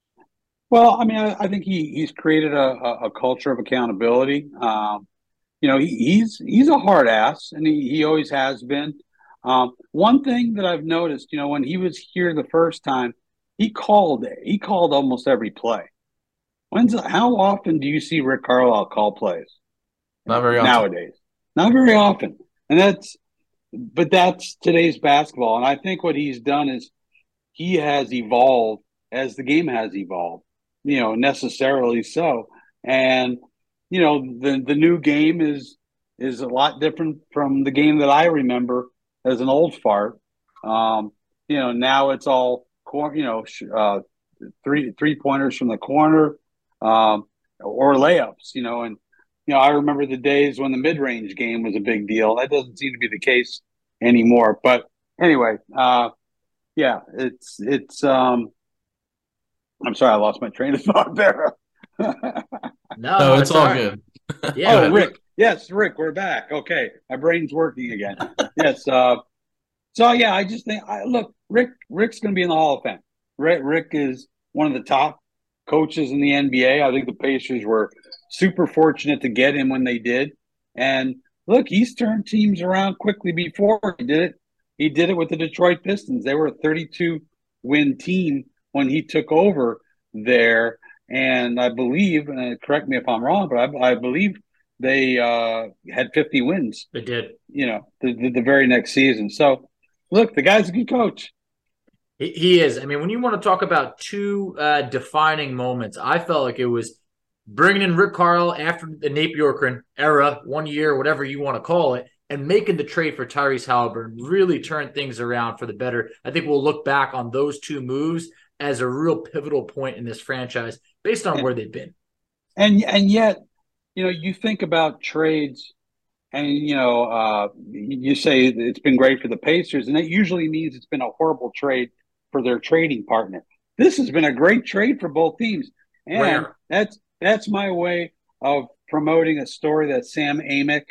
Well, I mean, I, I think he he's created a, a, a culture of accountability. Um, you know, he, he's he's a hard ass, and he, he always has been. Um, one thing that I've noticed, you know, when he was here the first time, he called he called almost every play. When's how often do you see Rick Carlisle call plays? Not very often. Nowadays. Not very often. And that's but that's today's basketball. And I think what he's done is he has evolved as the game has evolved, you know, necessarily so. And, you know, the the new game is is a lot different from the game that I remember as an old fart. Um, you know, now it's all you know, uh, three three pointers from the corner. Um, or layups, you know, and, you know, I remember the days when the mid-range game was a big deal. That doesn't seem to be the case anymore. But anyway, uh, yeah, it's, it's, um, I'm sorry, I lost my train of thought there. no, no, it's all good. yeah, oh, Rick. Yes, Rick, we're back. Okay. My brain's working again. yes. Uh, so, yeah, I just think, I, look, Rick, Rick's going to be in the Hall of Fame. Rick, Rick is one of the top coaches in the N B A. I think the Pacers were super fortunate to get him when they did. And look, he's turned teams around quickly before he did it. He did it with the Detroit Pistons. They were a thirty-two win team when he took over there. And I believe, uh, correct me if I'm wrong, but I, I believe they uh, had fifty wins. They did. You know, the, the, the very next season. So, look, the guy's a good coach. He is. I mean, when you want to talk about two uh, defining moments, I felt like it was bringing in Rick Carlisle after the Nate Bjorkgren era, one year, whatever you want to call it, and making the trade for Tyrese Halliburton really turned things around for the better. I think we'll look back on those two moves as a real pivotal point in this franchise based on and, where they've been. And and yet, you know, you think about trades and, you know, uh, you say it's been great for the Pacers, and that usually means it's been a horrible trade for their trading partner. This has been a great trade for both teams. And Rare. that's that's my way of promoting a story that Sam Amick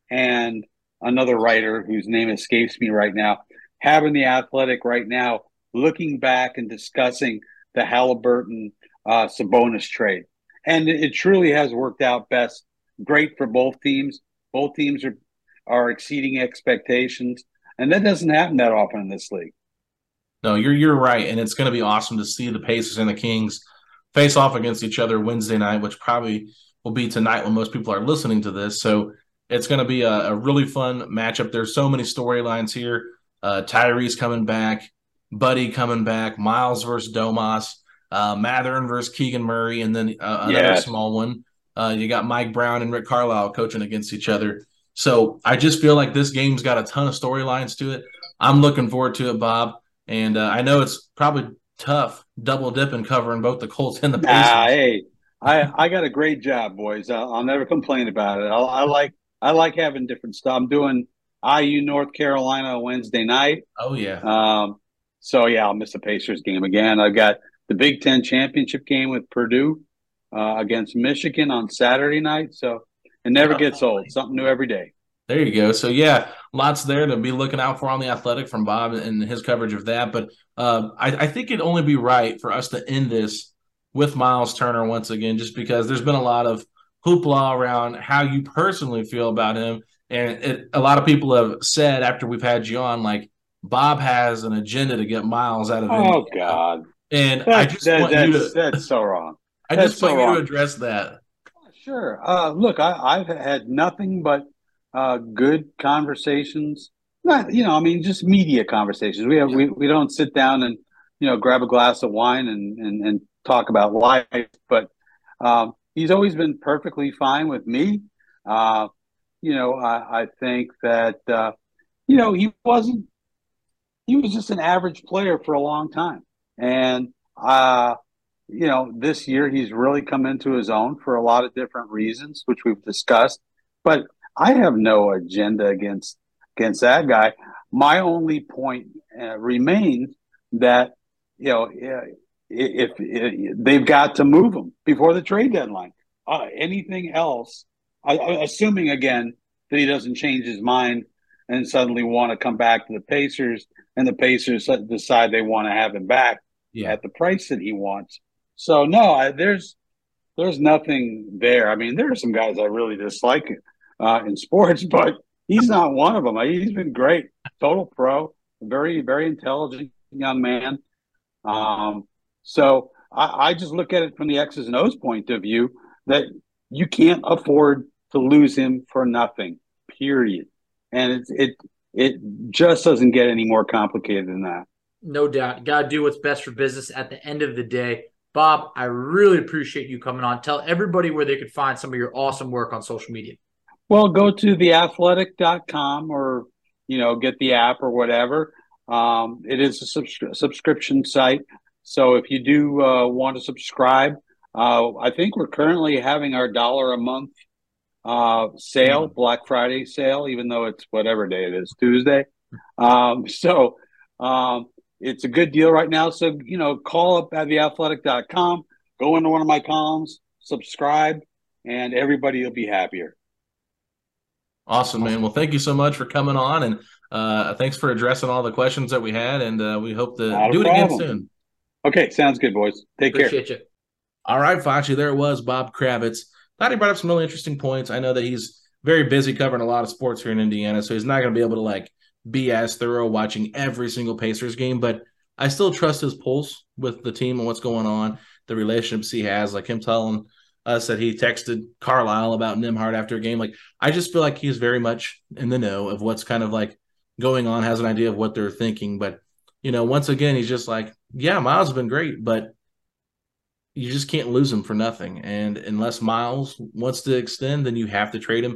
and another writer whose name escapes me right now have in The Athletic right now, looking back and discussing the Halliburton uh, Sabonis trade. And it, it truly has worked out best. Great for both teams. Both teams are, are exceeding expectations. And that doesn't happen that often in this league. No, you're you're right. And it's going to be awesome to see the Pacers and the Kings face off against each other Wednesday night, which probably will be tonight when most people are listening to this. So it's going to be a, a really fun matchup. There's so many storylines here. Uh, Tyrese coming back, Buddy coming back, Miles versus Domas, uh, Matherin versus Keegan Murray, and then uh, another Yes. small one. Uh, you got Mike Brown and Rick Carlisle coaching against each other. So I just feel like this game's got a ton of storylines to it. I'm looking forward to it, Bob. And uh, I know it's probably tough double dipping covering both the Colts and the Pacers. Nah, hey, I, I got a great job, boys. I'll, I'll never complain about it. I, I like I like having different stuff. I'm doing I U North Carolina Wednesday night. Oh, yeah. Um, so, yeah, I'll miss the Pacers game again. I've got the Big Ten championship game with Purdue uh, against Michigan on Saturday night. So it never gets old. Something new every day. There you go. So, yeah, lots there to be looking out for on The Athletic from Bob and his coverage of that. But uh, I, I think it'd only be right for us to end this with Miles Turner once again, just because there's been a lot of hoopla around how you personally feel about him. And it, a lot of people have said after we've had you on, like, Bob has an agenda to get Miles out of Indiana. Oh, God. And That, I just that, want that's, you to that's so wrong. I That's just want so you wrong. to address that. Sure. Uh, look, I, I've had nothing but uh, good conversations. Not, you know, I mean, just media conversations. We have, we, we don't sit down and, you know, grab a glass of wine and, and, and talk about life. But um, he's always been perfectly fine with me. Uh, you know, I, I think that, uh, you know, he wasn't, he was just an average player for a long time. And, uh, you know, this year he's really come into his own for a lot of different reasons, which we've discussed. But I have no agenda against against that guy. My only point uh, remains that, you know, if, if, if they've got to move him before the trade deadline. Uh, anything else, I, assuming again that he doesn't change his mind and suddenly want to come back to the Pacers, and the Pacers decide they want to have him back Yeah. at the price that he wants. So no, I, there's there's nothing there. I mean, there are some guys I really dislike uh, in sports, but he's not one of them. He's been great, total pro, very very intelligent young man. Um, so I, I just look at it from the X's and O's point of view that you can't afford to lose him for nothing. Period. And it it it just doesn't get any more complicated than that. No doubt. Got to do what's best for business at the end of the day. Bob, I really appreciate you coming on. Tell everybody where they could find some of your awesome work on social media. Well, go to the athletic dot com or, you know, get the app or whatever. Um, it is a subs- subscription site. So if you do uh, want to subscribe, uh, I think we're currently having our dollar a month uh, sale, Black Friday sale, even though it's whatever day it is, Tuesday. Um, so um, it's a good deal right now. So, you know, call up at the athletic dot com, go into one of my columns, subscribe, and everybody will be happier. Awesome, man. Well, thank you so much for coming on, and uh, thanks for addressing all the questions that we had, and uh, we hope to Not a do it again problem. soon. Okay, sounds good, boys. Take care. Appreciate you. All right, Facci, there it was, Bob Kravitz. Thought he brought up some really interesting points. I know that he's very busy covering a lot of sports here in Indiana, so he's not going to be able to, like, be as thorough watching every single Pacers game, but I still trust his pulse with the team and what's going on, the relationships he has, like him telling us that he texted Carlisle about Nembhard after a game. Like, I just feel like he's very much in the know of what's kind of like going on, has an idea of what they're thinking. But, you know, once again, he's just like, yeah, Miles has been great, but you just can't lose him for nothing. And unless Miles wants to extend, then you have to trade him.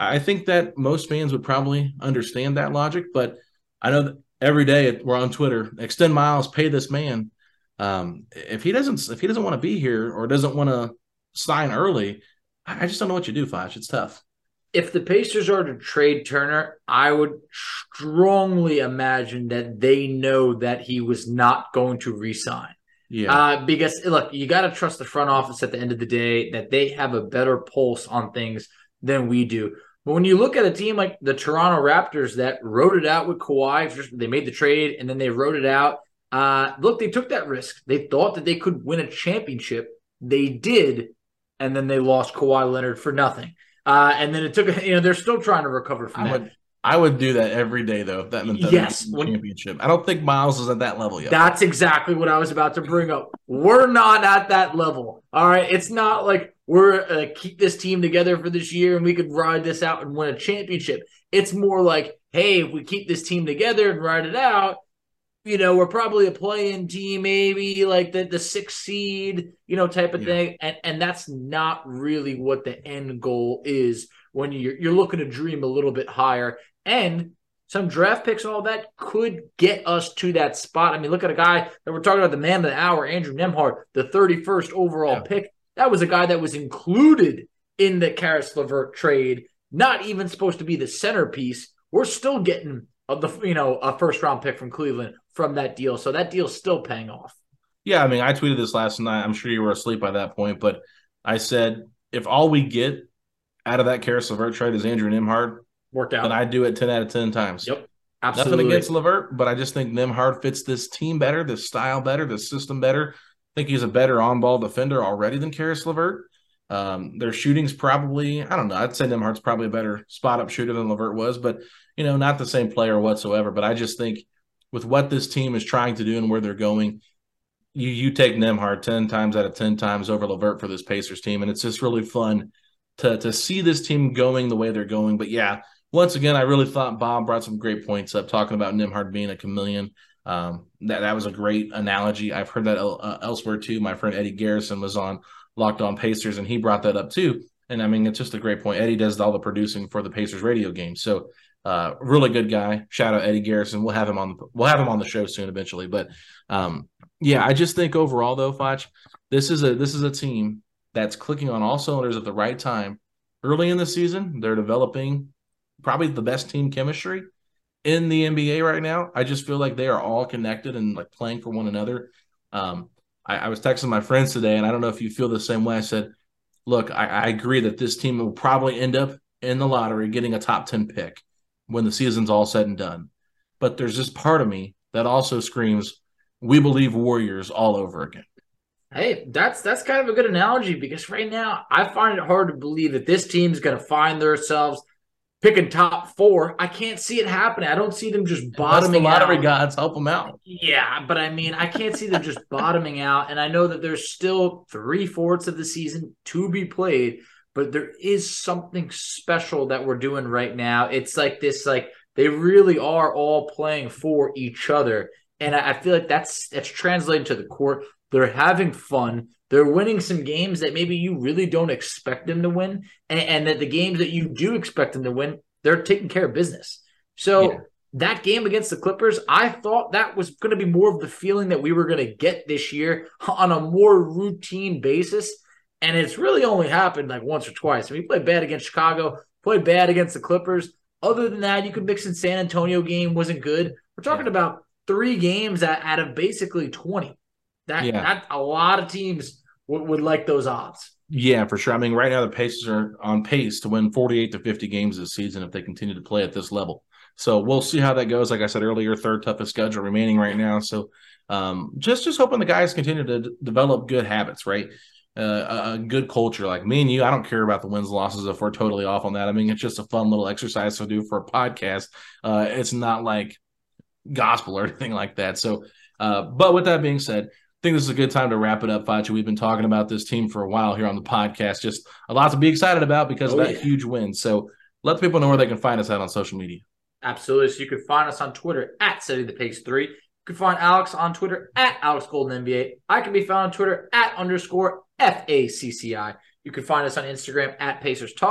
I think that most fans would probably understand that logic, but I know that every day we're on Twitter, extend Miles, pay this man. Um, if he doesn't, if he doesn't want to be here or doesn't want to sign early, I just don't know what you do, Foch. It's tough. If the Pacers are to trade Turner, I would strongly imagine that they know that he was not going to re-sign. Yeah. Uh, because, look, you got to trust the front office at the end of the day that they have a better pulse on things than we do. But when you look at a team like the Toronto Raptors that wrote it out with Kawhi, they made the trade and then they wrote it out. Uh, look, they took that risk. They thought that they could win a championship. They did, and then they lost Kawhi Leonard for nothing. Uh, and then it took, you know, they're still trying to recover from I that. would, I would do that every day, though, if that meant that yes, when, championship. I don't think Miles is at that level yet. That's exactly what I was about to bring up. We're not at that level. All right. It's not like we're uh, keep this team together for this year and we could ride this out and win a championship. It's more like, hey, if we keep this team together and ride it out, you know, we're probably a play-in team, maybe like the, the sixth seed, you know, type of yeah. thing. And and that's not really what the end goal is when you're you're looking to dream a little bit higher. And some draft picks and all that could get us to that spot. I mean, look at a guy that we're talking about, the man of the hour, Andrew Nembhard, the thirty-first overall yeah. pick. That was a guy that was included in the Caris LeVert trade, not even supposed to be the centerpiece. We're still getting a, the you know a first-round pick from Cleveland from that deal. So that deal's still paying off. Yeah, I mean, I tweeted this last night. I'm sure you were asleep by that point, but I said, if all we get out of that Caris LeVert trade is Andrew Nembhard, worked out, then I do it ten out of ten times. Yep, absolutely. Nothing against LeVert, but I just think Nembhard fits this team better, this style better, this system better. I think he's a better on-ball defender already than Caris LeVert. Um, their shooting's probably, I don't know, I'd say Nembhard's probably a better spot-up shooter than LeVert was, but, you know, not the same player whatsoever. But I just think with what this team is trying to do and where they're going, you you take Nembhard ten times out of ten times over LeVert for this Pacers team, and it's just really fun to to see this team going the way they're going. But, yeah, once again, I really thought Bob brought some great points up, talking about Nembhard being a chameleon. Um, that, that was a great analogy. I've heard that uh, elsewhere, too. My friend Eddie Garrison was on Locked On Pacers, and he brought that up, too. And, I mean, it's just a great point. Eddie does all the producing for the Pacers radio game. So, Uh, really good guy. Shout out Eddie Garrison. We'll have him on. We'll have him on the show soon, eventually. But um, yeah, I just think overall, though, Foch, this is a this is a team that's clicking on all cylinders at the right time. Early in the season, they're developing probably the best team chemistry in the N B A right now. I just feel like they are all connected and like playing for one another. Um, I, I was texting my friends today, and I don't know if you feel the same way. I said, "Look, I, I agree that this team will probably end up in the lottery getting a top ten pick when the season's all said and done. But there's this part of me that also screams, we believe Warriors all over again." Hey, that's that's kind of a good analogy, because right now I find it hard to believe that this team's going to find themselves picking top four. I can't see it happening. I don't see them just bottoming out. The lottery out. gods help them out. Yeah, but I mean, I can't see them just bottoming out. And I know that there's still three-fourths of the season to be played, but there is something special that we're doing right now. It's like this, like they really are all playing for each other. And I feel like that's that's translating to the court. They're having fun. They're winning some games that maybe you really don't expect them to win. And, and that the games that you do expect them to win, they're taking care of business. So yeah. That game against the Clippers, I thought that was going to be more of the feeling that we were going to get this year on a more routine basis. And it's really only happened like once or twice. I mean, we played bad against Chicago, played bad against the Clippers. Other than that, you could mix in San Antonio game, wasn't good. We're talking yeah. about three games out, out of basically twenty. That, yeah. that a lot of teams would, would like those odds. Yeah, for sure. I mean, right now the Pacers are on pace to win forty-eight to fifty games this season if they continue to play at this level. So we'll see how that goes. Like I said earlier, third toughest schedule remaining right now. So um, just, just hoping the guys continue to d- develop good habits, right? Uh, a good culture. Like me and you, I don't care about the wins and losses if we're totally off on that. I mean, it's just a fun little exercise to do for a podcast. Uh, it's not like gospel or anything like that. So, uh, but with that being said, I think this is a good time to wrap it up, Fachi. We've been talking about this team for a while here on the podcast. Just a lot to be excited about because oh, of that yeah. huge win. So let the people know where they can find us out on social media. Absolutely. So you can find us on Twitter at Setting the Pace three. You can find Alex on Twitter at Alex Golden N B A. I can be found on Twitter at underscore F A C C I. You can find us on Instagram at Pacers Talk.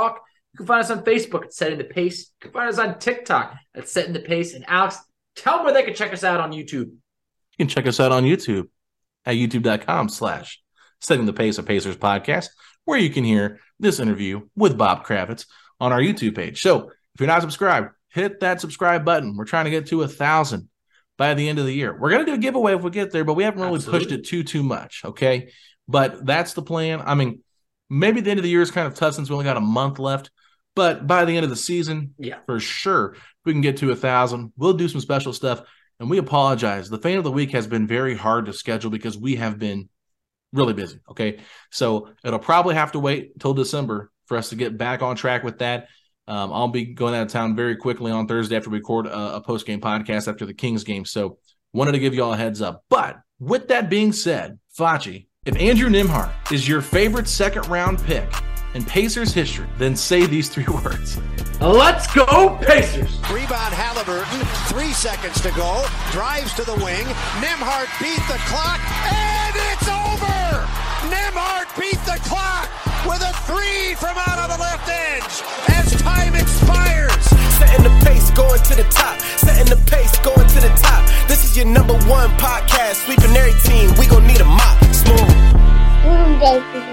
You can find us on Facebook at Setting the Pace. You can find us on TikTok at Setting the Pace. And Alex, tell them where they can check us out on YouTube. You can check us out on YouTube at youtube.com slash Setting the Pace, a Pacers podcast, where you can hear this interview with Bob Kravitz on our YouTube page. So if you're not subscribed, hit that subscribe button. We're trying to get to a thousand by the end of the year. We're going to do a giveaway if we get there, but we haven't really Absolutely. pushed it too, too much. Okay. But that's the plan. I mean, maybe the end of the year is kind of tough since we only got a month left, but by the end of the season, yeah, for sure, we can get to a thousand. We'll do some special stuff. And we apologize. The Fan of the Week has been very hard to schedule because we have been really busy. Okay. So it'll probably have to wait until December for us to get back on track with that. Um, I'll be going out of town very quickly on Thursday after we record a, a post-game podcast after the Kings game. So wanted to give you all a heads up. But with that being said, Facci, if Andrew Nembhard is your favorite second-round pick in Pacers history, then say these three words. Let's go, Pacers! Rebound Halliburton, three seconds to go, drives to the wing, Nembhard beat the clock, and it's over! Nembhard beat the clock with a three from out on the left edge as time expires. Setting the pace, going to the top. Setting the pace, going to the top. This is your number one podcast, sweeping every team. We gon' need a mop. Smooth. Mm, baby.